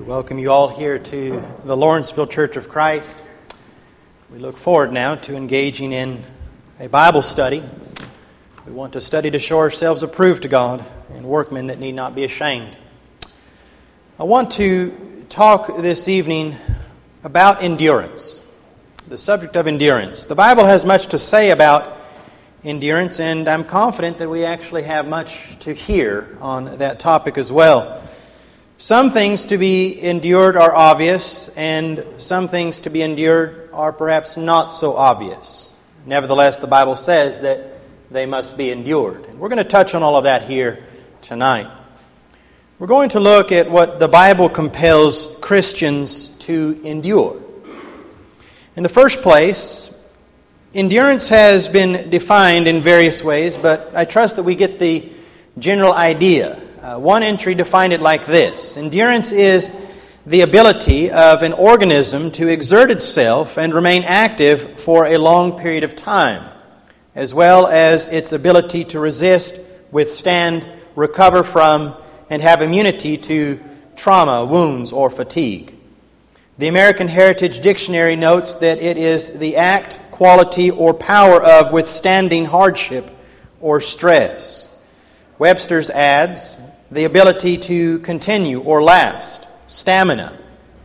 Welcome you all here to the Lawrenceville Church of Christ. We look forward now to engaging in a Bible study. We want to study to show ourselves approved to God and workmen that need not be ashamed. I want to talk this evening about endurance, the subject of endurance. The Bible has much to say about endurance, and I'm confident that we actually have much to hear on that topic as well. Some things to be endured are obvious, and some things to be endured are perhaps not so obvious. Nevertheless, the Bible says that they must be endured. And we're going to touch on all of that here tonight. We're going to look at what the Bible compels Christians to endure. In the first place, endurance has been defined in various ways, but I trust that we get the general idea. One entry defined it like this: endurance is the ability of an organism to exert itself and remain active for a long period of time, as well as its ability to resist, withstand, recover from, and have immunity to trauma, wounds, or fatigue. The American Heritage Dictionary notes that it is the act, quality, or power of withstanding hardship or stress. Webster's adds the ability to continue or last, stamina.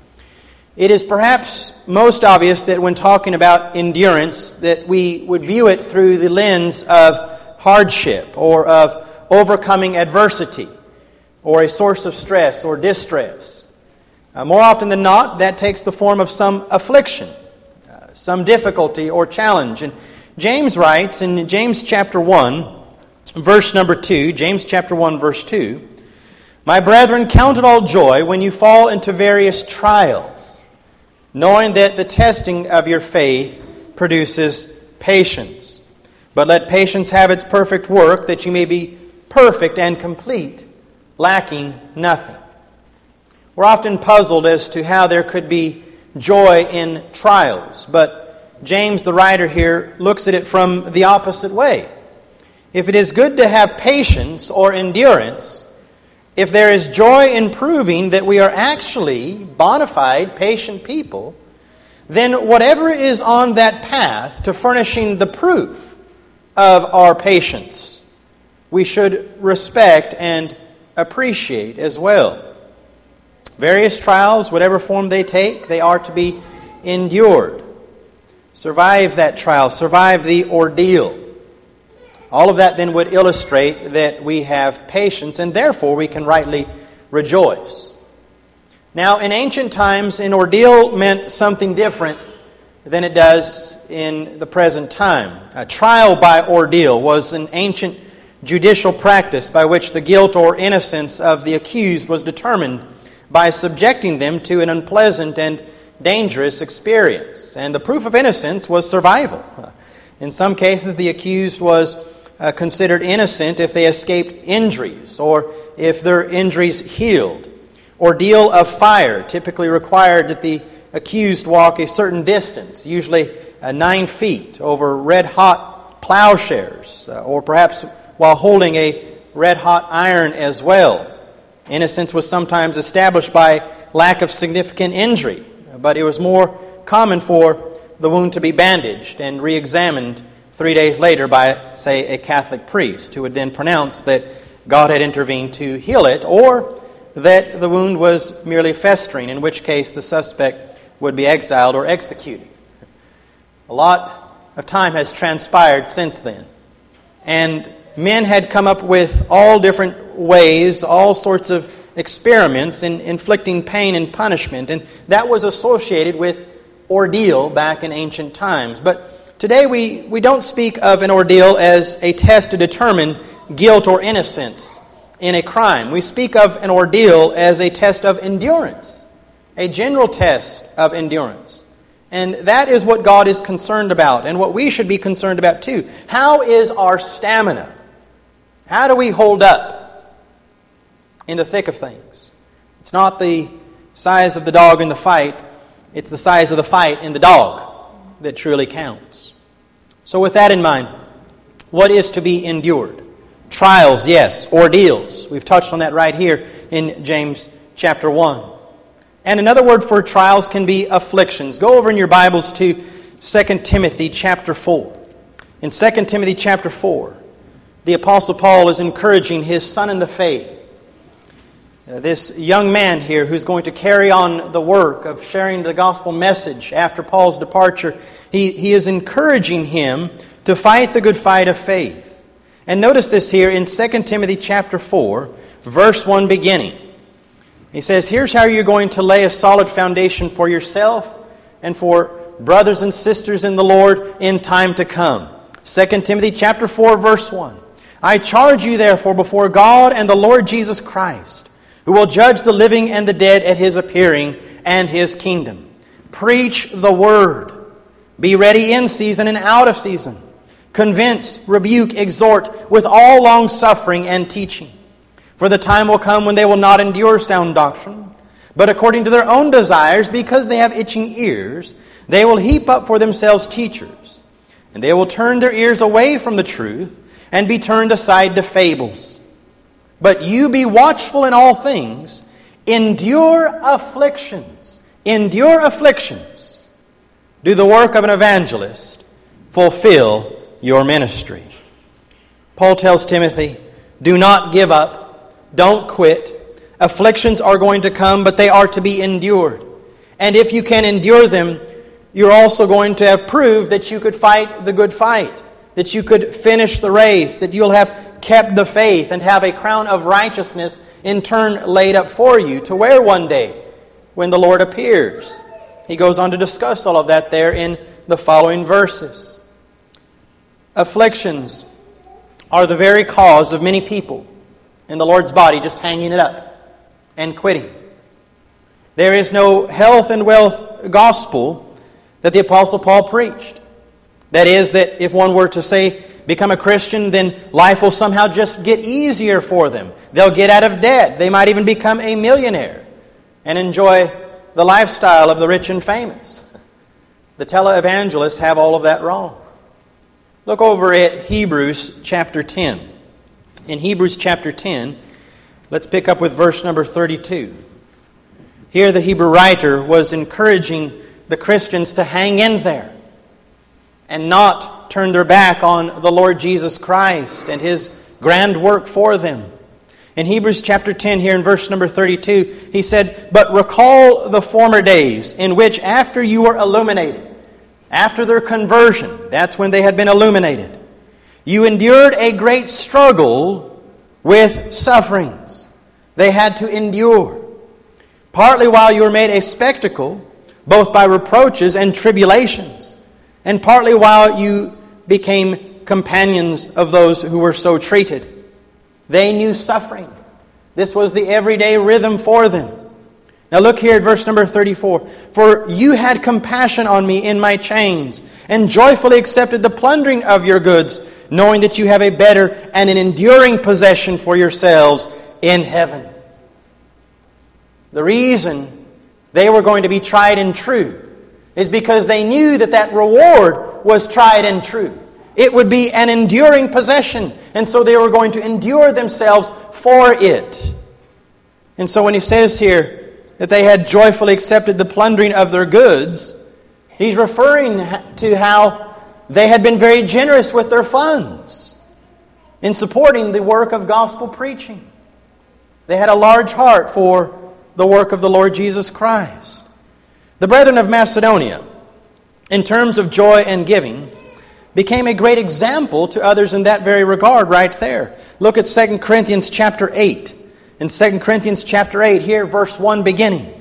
It is perhaps most obvious that when talking about endurance, that we would view it through the lens of hardship or of overcoming adversity or a source of stress or distress. More often than not, that takes the form of some affliction, some difficulty or challenge. And James writes in James chapter 1, verse number 2, James chapter 1, verse 2, "My brethren, count it all joy when you fall into various trials, knowing that the testing of your faith produces patience. But let patience have its perfect work, that you may be perfect and complete, lacking nothing." We're often puzzled as to how there could be joy in trials, but James, the writer here, looks at it from the opposite way. If it is good to have patience or endurance, if there is joy in proving that we are actually bona fide, patient people, then whatever is on that path to furnishing the proof of our patience, we should respect and appreciate as well. Various trials, whatever form they take, they are to be endured. Survive that trial, survive the ordeal. All of that then would illustrate that we have patience, and therefore we can rightly rejoice. Now, in ancient times, an ordeal meant something different than it does in the present time. A trial by ordeal was an ancient judicial practice by which the guilt or innocence of the accused was determined by subjecting them to an unpleasant and dangerous experience. And the proof of innocence was survival. In some cases, the accused was considered innocent if they escaped injuries or if their injuries healed. Ordeal of fire typically required that the accused walk a certain distance, usually 9 feet, over red-hot plowshares, or perhaps while holding a red-hot iron as well. Innocence was sometimes established by lack of significant injury, but it was more common for the wound to be bandaged and re-examined 3 days later by, say, a Catholic priest, who would then pronounce that God had intervened to heal it, or that the wound was merely festering, in which case the suspect would be exiled or executed. A lot of time has transpired since then, and men had come up with all different ways, all sorts of experiments in inflicting pain and punishment, and that was associated with ordeal back in ancient times. But today we don't speak of an ordeal as a test to determine guilt or innocence in a crime. We speak of an ordeal as a test of endurance, a general test of endurance. And that is what God is concerned about, and what we should be concerned about too. How is our stamina? How do we hold up in the thick of things? It's not the size of the dog in the fight, it's the size of the fight in the dog that truly counts. So with that in mind, what is to be endured? Trials, yes. Ordeals. We've touched on that right here in James chapter 1. And another word for trials can be afflictions. Go over in your Bibles to 2 Timothy chapter 4. In 2 Timothy chapter 4, the Apostle Paul is encouraging his son in the faith, this young man here who's going to carry on the work of sharing the gospel message after Paul's departure. He is encouraging him to fight the good fight of faith. And notice this here in 2 Timothy chapter 4, verse 1 beginning. He says, here's how you're going to lay a solid foundation for yourself and for brothers and sisters in the Lord in time to come. 2 Timothy chapter 4, verse 1. I charge you therefore before God and the Lord Jesus Christ, who will judge the living and the dead at His appearing and His kingdom. Preach the word. Be ready in season and out of season. Convince, rebuke, exhort with all long-suffering and teaching. For the time will come when they will not endure sound doctrine, but according to their own desires, because they have itching ears, they will heap up for themselves teachers. And they will turn their ears away from the truth and be turned aside to fables. But you be watchful in all things, endure afflictions. Endure afflictions. Do the work of an evangelist. Fulfill your ministry. Paul tells Timothy, do not give up. Don't quit. Afflictions are going to come, but they are to be endured. And if you can endure them, you're also going to have proved that you could fight the good fight, that you could finish the race, that you'll have kept the faith and have a crown of righteousness in turn laid up for you to wear one day when the Lord appears. He goes on to discuss all of that there in the following verses. Afflictions are the very cause of many people in the Lord's body just hanging it up and quitting. There is no health and wealth gospel that the Apostle Paul preached. That is, that if one were to say, become a Christian, then life will somehow just get easier for them. They'll get out of debt. They might even become a millionaire and enjoy the lifestyle of the rich and famous. The televangelists have all of that wrong. Look over at Hebrews chapter 10. In Hebrews chapter 10, let's pick up with verse number 32. Here the Hebrew writer was encouraging the Christians to hang in there and not turn their back on the Lord Jesus Christ and His grand work for them. In Hebrews chapter 10 here in verse number 32, he said, but recall the former days in which after you were illuminated, after their conversion, that's when they had been illuminated, you endured a great struggle with sufferings. They had to endure. Partly while you were made a spectacle, both by reproaches and tribulations, and partly while you became companions of those who were so treated. They knew suffering. This was the everyday rhythm for them. Now look here at verse number 34. For you had compassion on me in my chains, and joyfully accepted the plundering of your goods, knowing that you have a better and an enduring possession for yourselves in heaven. The reason they were going to be tried and true is because they knew that that reward was tried and true. It would be an enduring possession, and so they were going to endure themselves for it. And so when he says here that they had joyfully accepted the plundering of their goods, he's referring to how they had been very generous with their funds in supporting the work of gospel preaching. They had a large heart for the work of the Lord Jesus Christ. The brethren of Macedonia, in terms of joy and giving, became a great example to others in that very regard right there. Look at 2 Corinthians chapter 8. In 2 Corinthians chapter 8, here, verse 1 beginning.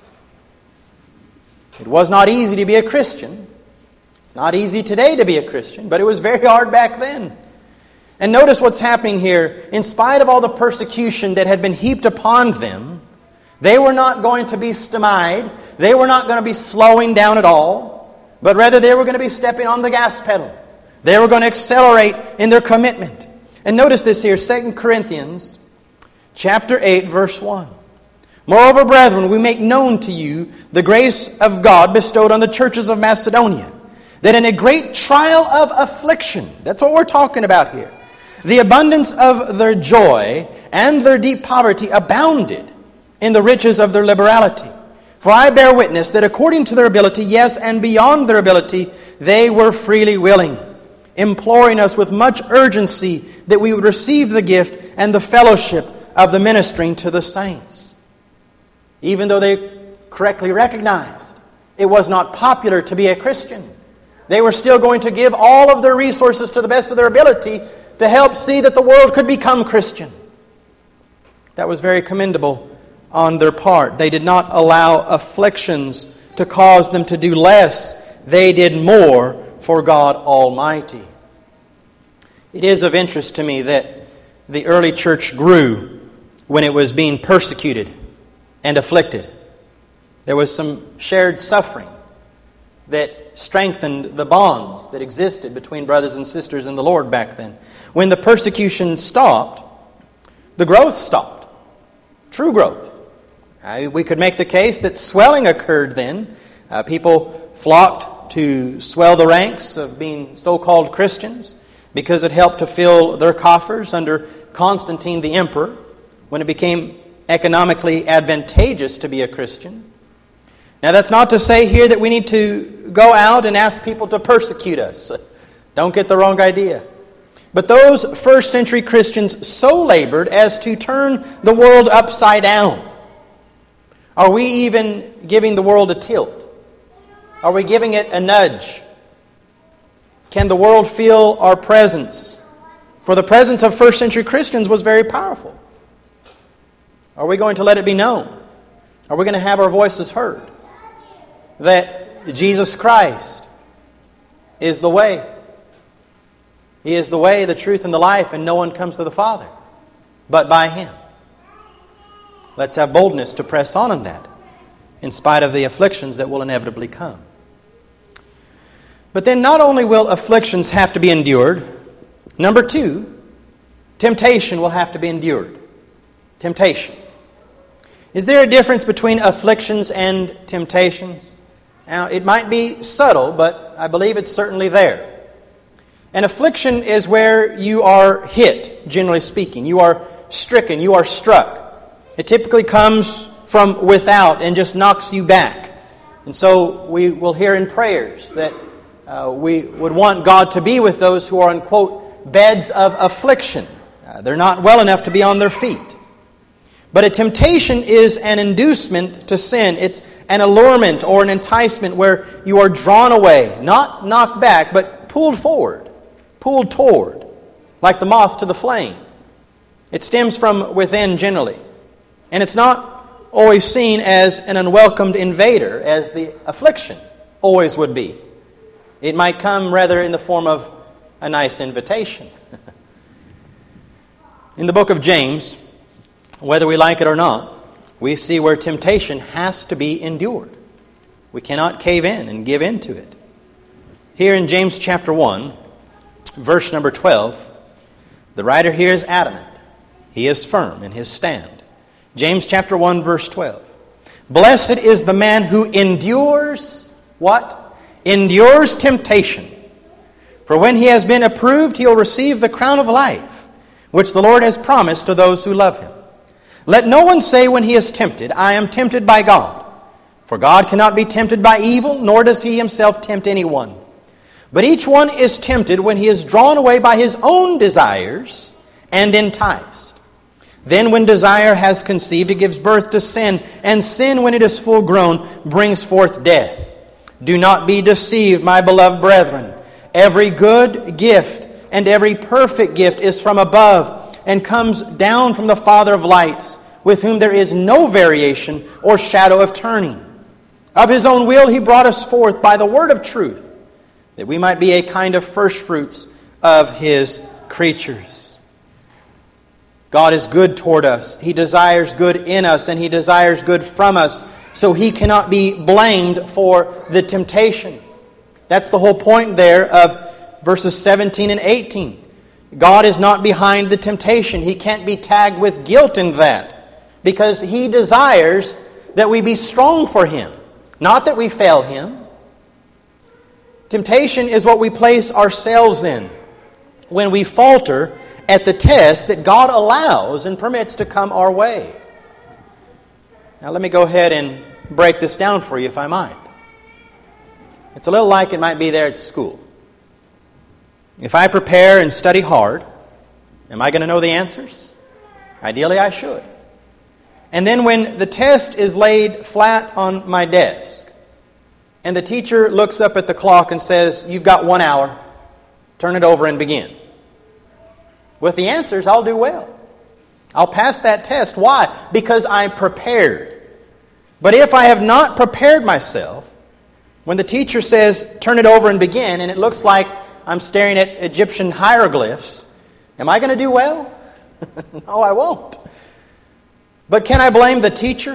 It was not easy to be a Christian. It's not easy today to be a Christian, but it was very hard back then. And notice what's happening here. In spite of all the persecution that had been heaped upon them, they were not going to be stymied. They were not going to be slowing down at all, but rather they were going to be stepping on the gas pedal. They were going to accelerate in their commitment. And notice this here, 2 Corinthians chapter 8, verse 1. Moreover, brethren, we make known to you the grace of God bestowed on the churches of Macedonia, that in a great trial of affliction, that's what we're talking about here, the abundance of their joy and their deep poverty abounded in the riches of their liberality. For I bear witness that according to their ability, yes, and beyond their ability, they were freely willing, imploring us with much urgency that we would receive the gift and the fellowship of the ministering to the saints. Even though they correctly recognized it was not popular to be a Christian, they were still going to give all of their resources to the best of their ability to help see that the world could become Christian. That was very commendable on their part. They did not allow afflictions to cause them to do less. They did more for God Almighty. It is of interest to me that the early church grew when it was being persecuted and afflicted. There was some shared suffering that strengthened the bonds that existed between brothers and sisters in the Lord back then. When the persecution stopped, the growth stopped. True growth. We could make the case that swelling occurred then. People flocked to swell the ranks of being so-called Christians because it helped to fill their coffers under Constantine the emperor when it became economically advantageous to be a Christian. Now that's not to say here that we need to go out and ask people to persecute us. Don't get the wrong idea. But those first century Christians so labored as to turn the world upside down. Are we even giving the world a tilt? Are we giving it a nudge? Can the world feel our presence? For the presence of first century Christians was very powerful. Are we going to let it be known? Are we going to have our voices heard? That Jesus Christ is the way. He is the way, the truth, and the life, and no one comes to the Father but by Him. Let's have boldness to press on in that, in spite of the afflictions that will inevitably come. But then not only will afflictions have to be endured, number two, temptation will have to be endured. Temptation. Is there a difference between afflictions and temptations? Now, it might be subtle, but I believe it's certainly there. An affliction is where you are hit, generally speaking. You are stricken, you are struck. It typically comes from without and just knocks you back. And so we will hear in prayers that we would want God to be with those who are on, quote, beds of affliction. They're not well enough to be on their feet. But a temptation is an inducement to sin. It's an allurement or an enticement where you are drawn away, not knocked back, but pulled forward, pulled toward, like the moth to the flame. It stems from within generally. And it's not always seen as an unwelcomed invader, as the affliction always would be. It might come rather in the form of a nice invitation. In the book of James, whether we like it or not, we see where temptation has to be endured. We cannot cave in and give in to it. Here in James chapter 1, verse number 12, the writer here is adamant. He is firm in his stand. James chapter 1, verse 12. Blessed is the man who endures, what? Endures temptation. For when he has been approved, he will receive the crown of life, which the Lord has promised to those who love Him. Let no one say when he is tempted, I am tempted by God. For God cannot be tempted by evil, nor does He Himself tempt anyone. But each one is tempted when he is drawn away by his own desires and enticed. Then when desire has conceived, it gives birth to sin, and sin, when it is full grown, brings forth death. Do not be deceived, my beloved brethren. Every good gift and every perfect gift is from above, and comes down from the Father of lights, with whom there is no variation or shadow of turning. Of His own will He brought us forth by the word of truth, that we might be a kind of firstfruits of His creatures. God is good toward us. He desires good in us, and He desires good from us, so He cannot be blamed for the temptation. That's the whole point there of verses 17 and 18. God is not behind the temptation. He can't be tagged with guilt in that, because He desires that we be strong for Him, not that we fail Him. Temptation is what we place ourselves in when we falter at the test that God allows and permits to come our way. Now let me go ahead and break this down for you if I might. It's a little like it might be there at school. If I prepare and study hard, am I going to know the answers? Ideally, I should. And then when the test is laid flat on my desk, and the teacher looks up at the clock and says, "You've got 1 hour, turn it over and begin." With the answers, I'll do well. I'll pass that test. Why? Because I'm prepared. But if I have not prepared myself, when the teacher says, "Turn it over and begin," and it looks like I'm staring at Egyptian hieroglyphs, am I going to do well? No, I won't. But can I blame the teacher?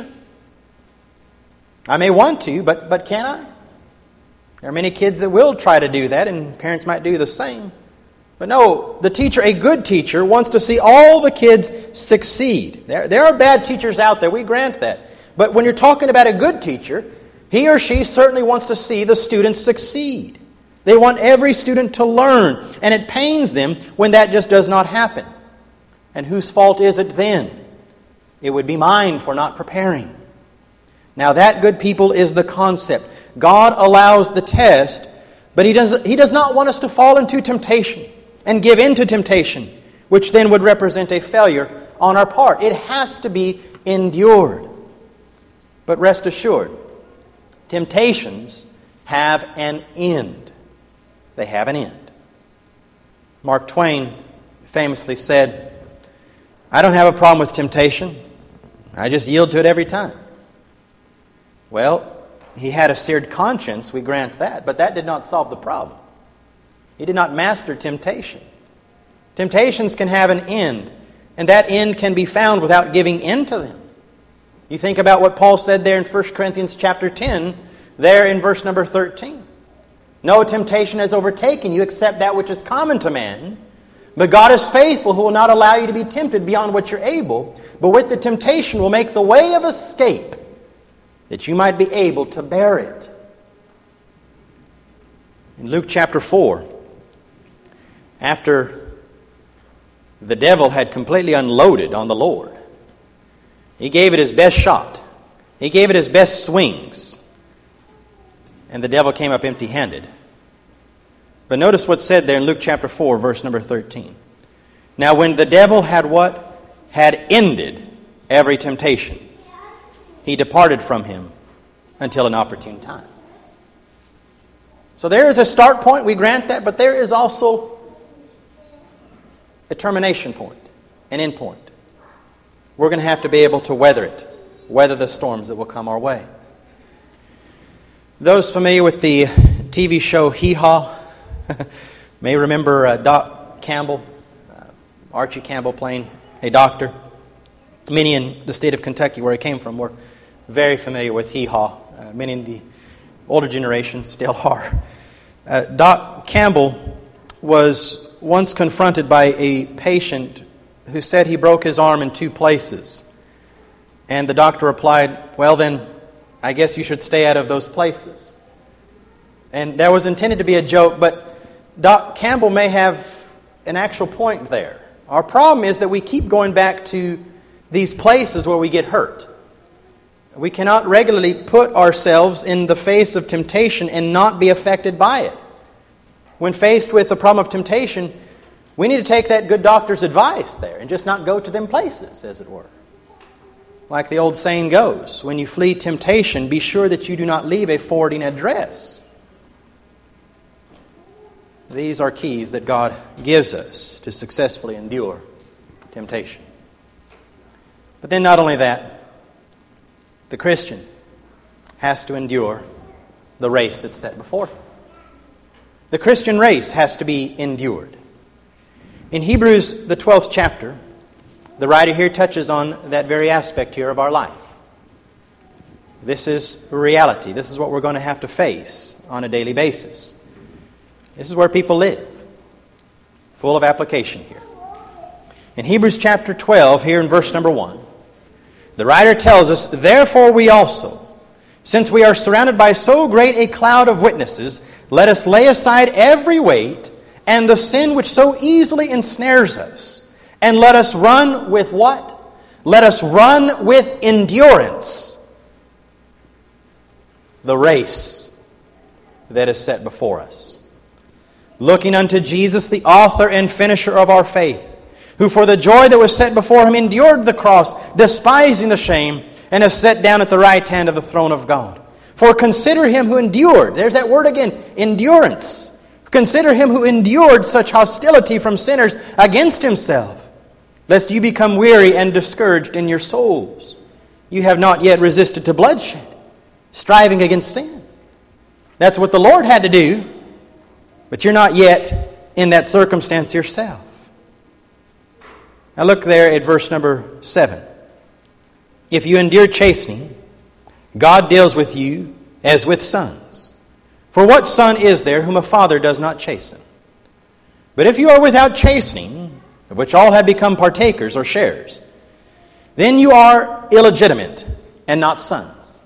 I may want to, but can I? There are many kids that will try to do that, and parents might do the same. But no, the teacher, a good teacher, wants to see all the kids succeed. There are bad teachers out there, we grant that. But when you're talking about a good teacher, he or she certainly wants to see the students succeed. They want every student to learn, and it pains them when that just does not happen. And whose fault is it then? It would be mine for not preparing. Now that, good people, is the concept. God allows the test, but He does not want us to fall into temptation and give in to temptation, which then would represent a failure on our part. It has to be endured. But rest assured, temptations have an end. They have an end. Mark Twain famously said, "I don't have a problem with temptation. I just yield to it every time." Well, he had a seared conscience, we grant that, but that did not solve the problem. He did not master temptation. Temptations can have an end, and that end can be found without giving in to them. You think about what Paul said there in 1 Corinthians chapter 10, there in verse number 13. "No temptation has overtaken you except that which is common to man. But God is faithful, who will not allow you to be tempted beyond what you're able, but with the temptation will make the way of escape, that you might be able to bear it." In Luke chapter 4, after the devil had completely unloaded on the Lord, he gave it his best shot. He gave it his best swings. And the devil came up empty-handed. But notice what's said there in Luke chapter 4, verse number 13. "Now when the devil had what? Had ended every temptation, he departed from him until an opportune time." So there is a start point, we grant that, but there is also a termination point, an end point. We're going to have to be able to weather the storms that will come our way. Those familiar with the TV show Hee Haw may remember Doc Campbell, Archie Campbell playing a doctor. Many in the state of Kentucky, where he came from, were very familiar with Hee Haw. Many in the older generation still are. Doc Campbell was once confronted by a patient who said he broke his arm in 2 places. And the doctor replied, "Well then, I guess you should stay out of those places." And that was intended to be a joke, but Doc Campbell may have an actual point there. Our problem is that we keep going back to these places where we get hurt. We cannot regularly put ourselves in the face of temptation and not be affected by it. When faced with the problem of temptation, we need to take that good doctor's advice there and just not go to them places, as it were. Like the old saying goes, when you flee temptation, be sure that you do not leave a forwarding address. These are keys that God gives us to successfully endure temptation. But then not only that, the Christian has to endure the race that's set before him. The Christian race has to be endured. In Hebrews, the 12th chapter, the writer here touches on that very aspect here of our life. This is reality. This is what we're going to have to face on a daily basis. This is where people live. Full of application here. In Hebrews chapter 12, here in verse number 1, the writer tells us, "Therefore we also, since we are surrounded by so great a cloud of witnesses, let us lay aside every weight and the sin which so easily ensnares us, and let us run with" what? Let us run with endurance the race that is set before us. Looking unto Jesus, the author and finisher of our faith, who for the joy that was set before him endured the cross, despising the shame, and is set down at the right hand of the throne of God. For consider him who endured, there's that word again, endurance. Consider him who endured such hostility from sinners against himself, lest you become weary and discouraged in your souls. You have not yet resisted to bloodshed, striving against sin. That's what the Lord had to do, but you're not yet in that circumstance yourself. Now look there at verse number 7. If you endure chastening, God deals with you as with sons. For what son is there whom a father does not chasten? But if you are without chastening, of which all have become partakers or sharers, then you are illegitimate and not sons.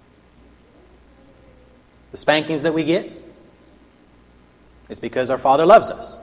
The spankings that we get is because our Father loves us.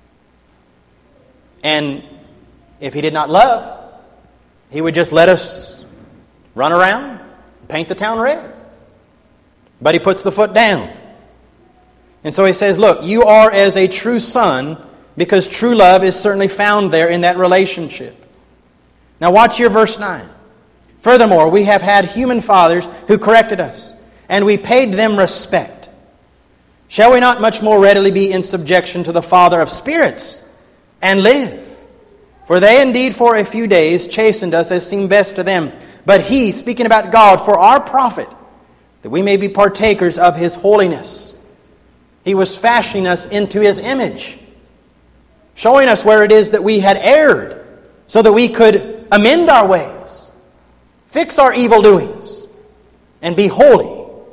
And if He did not love, He would just let us run around and paint the town red. But He puts the foot down. And so He says, look, you are as a true son, because true love is certainly found there in that relationship. Now watch your verse 9. Furthermore, we have had human fathers who corrected us, and we paid them respect. Shall we not much more readily be in subjection to the Father of spirits and live? For they indeed for a few days chastened us as seemed best to them. But He, speaking about God, for our profit, that we may be partakers of His holiness. He was fashioning us into His image, showing us where it is that we had erred, so that we could amend our ways, fix our evil doings, and be holy.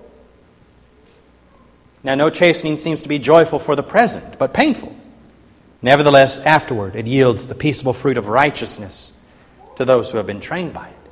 Now, no chastening seems to be joyful for the present, but painful. Nevertheless, afterward, it yields the peaceable fruit of righteousness to those who have been trained by it.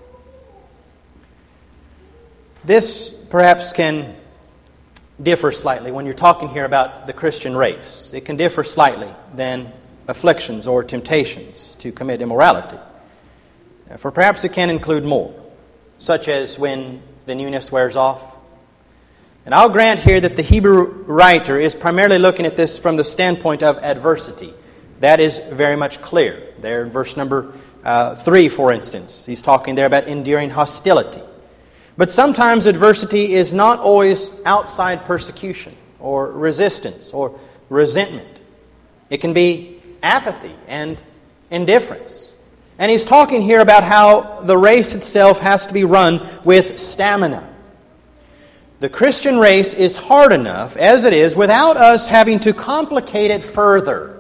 This perhaps can differ slightly when you're talking here about the Christian race. It can differ slightly than afflictions or temptations to commit immorality. For perhaps it can include more, such as when the newness wears off. And I'll grant here that the Hebrew writer is primarily looking at this from the standpoint of adversity. That is very much clear. There in verse number 3, for instance, he's talking there about enduring hostility. But sometimes adversity is not always outside persecution or resistance or resentment. It can be apathy and indifference. And he's talking here about how the race itself has to be run with stamina. The Christian race is hard enough as it is without us having to complicate it further.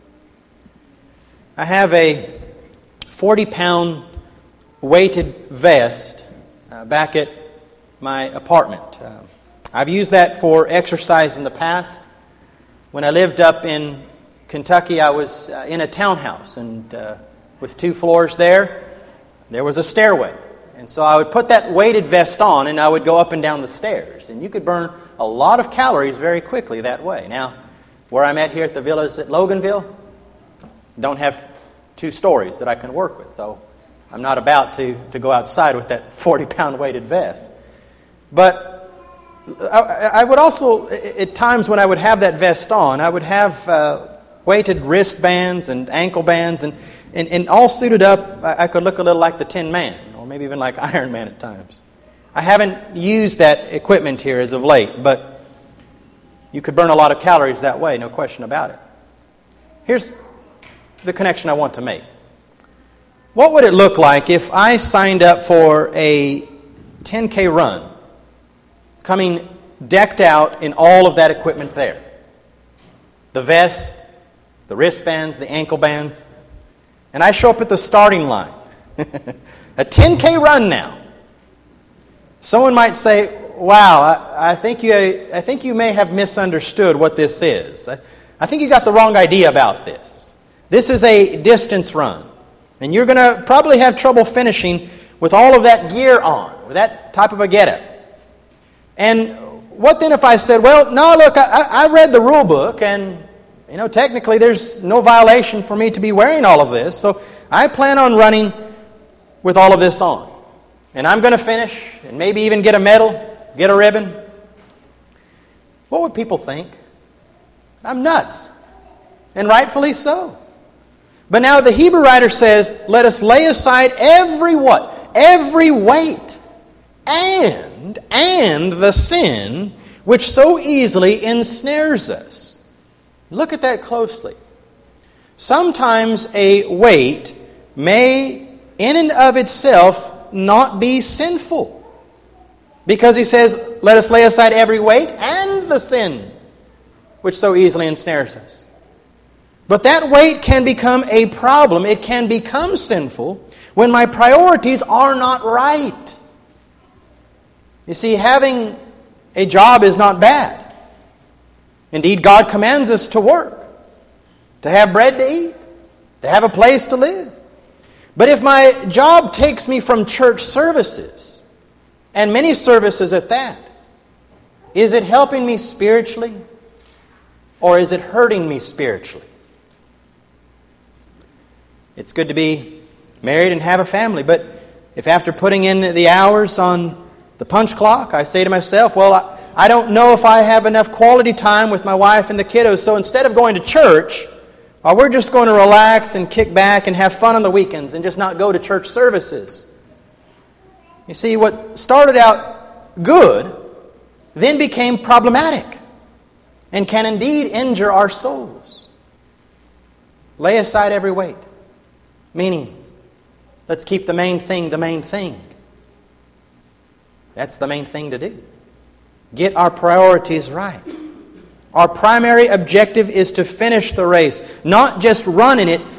I have a 40-pound weighted vest back at my apartment. I've used that for exercise in the past. When I lived up in Kentucky, I was in a townhouse, and with 2 floors there was a stairway. And so I would put that weighted vest on, and I would go up and down the stairs. And you could burn a lot of calories very quickly that way. Now, where I'm at here at the villas at Loganville, don't have 2 stories that I can work with. So I'm not about to go outside with that 40-pound weighted vest. But I would also, at times when I would have that vest on, I would have weighted wristbands and ankle bands, and all suited up. I could look a little like the Tin Man, or maybe even like Iron Man at times. I haven't used that equipment here as of late, but you could burn a lot of calories that way, no question about it. Here's the connection I want to make. What would it look like if I signed up for a 10K run, coming decked out in all of that equipment there? The vest, the wristbands, the ankle bands, and I show up at the starting line. A 10K run now. Someone might say, wow, I think you may have misunderstood what this is. I think you got the wrong idea about this. This is a distance run. And you're going to probably have trouble finishing with all of that gear on, with that type of a getup. And what then if I said, well, no, look, I read the rule book, and technically there's no violation for me to be wearing all of this, so I plan on running with all of this on. And I'm going to finish and maybe even get a medal, get a ribbon. what would people think? I'm nuts. And rightfully so. But now the Hebrew writer says, let us lay aside every what? Every weight and the sin which so easily ensnares us. Look at that closely. Sometimes a weight may, in and of itself, not be sinful. Because he says, let us lay aside every weight and the sin which so easily ensnares us. But that weight can become a problem. It can become sinful when my priorities are not right. You see, having a job is not bad. Indeed, God commands us to work, to have bread to eat, to have a place to live. But if my job takes me from church services, and many services at that, is it helping me spiritually, or is it hurting me spiritually? It's good to be married and have a family, but if after putting in the hours on the punch clock, I say to myself, well, I don't know if I have enough quality time with my wife and the kiddos, so instead of going to church, we're just going to relax and kick back and have fun on the weekends and just not go to church services. You see, what started out good then became problematic and can indeed injure our souls. Lay aside every weight. Meaning, let's keep the main thing the main thing. That's the main thing to do. Get our priorities right. Our primary objective is to finish the race. Not just run in it,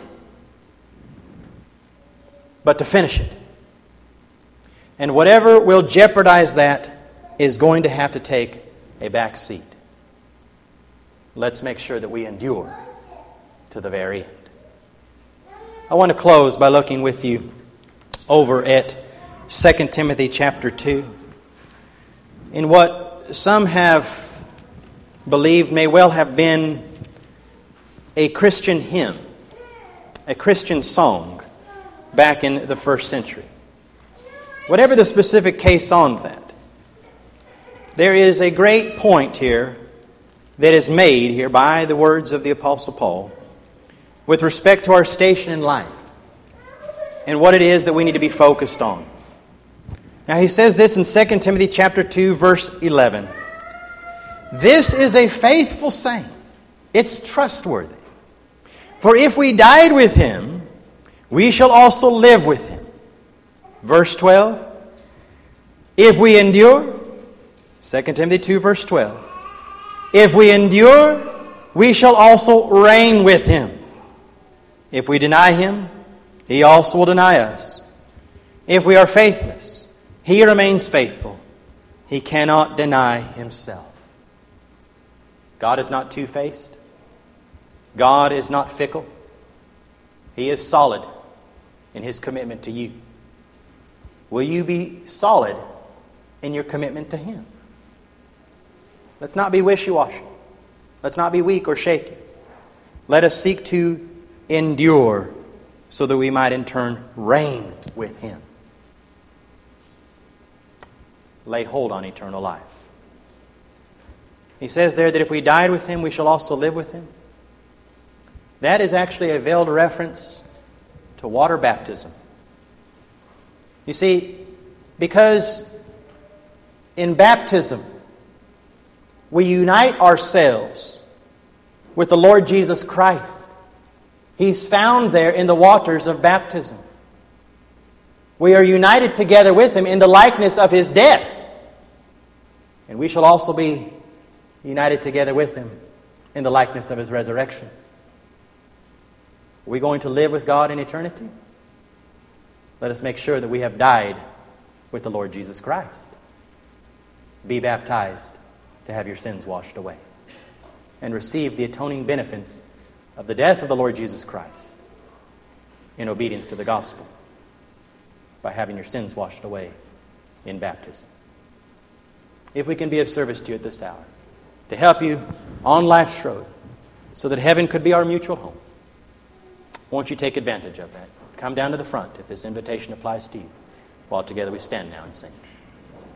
but to finish it. And whatever will jeopardize that is going to have to take a back seat. Let's make sure that we endure to the very end. I want to close by looking with you over at 2 Timothy chapter 2. In what some have believed may well have been a Christian hymn, a Christian song back in the first century. Whatever the specific case on that, there is a great point here that is made here by the words of the Apostle Paul with respect to our station in life and what it is that we need to be focused on. Now he says this in 2 Timothy chapter 2, verse 11. This is a faithful saying. It's trustworthy. For if we died with Him, we shall also live with Him. Verse 12. If we endure, 2 Timothy 2, verse 12. If we endure, we shall also reign with Him. If we deny Him, He also will deny us. If we are faithless, He remains faithful. He cannot deny Himself. God is not two-faced. God is not fickle. He is solid in His commitment to you. Will you be solid in your commitment to Him? Let's not be wishy-washy. Let's not be weak or shaky. Let us seek to endure so that we might in turn reign with Him. Lay hold on eternal life. He says there that if we died with Him, we shall also live with Him. That is actually a veiled reference to water baptism. You see, because in baptism, we unite ourselves with the Lord Jesus Christ. He's found there in the waters of baptism. We are united together with Him in the likeness of His death. And we shall also be united together with Him in the likeness of His resurrection. Are we going to live with God in eternity? Let us make sure that we have died with the Lord Jesus Christ. Be baptized to have your sins washed away and receive the atoning benefits of the death of the Lord Jesus Christ in obedience to the gospel by having your sins washed away in baptism. If we can be of service to you at this hour, to help you on life's road so that heaven could be our mutual home, won't you take advantage of that? Come down to the front if this invitation applies to you, while together we stand now and sing.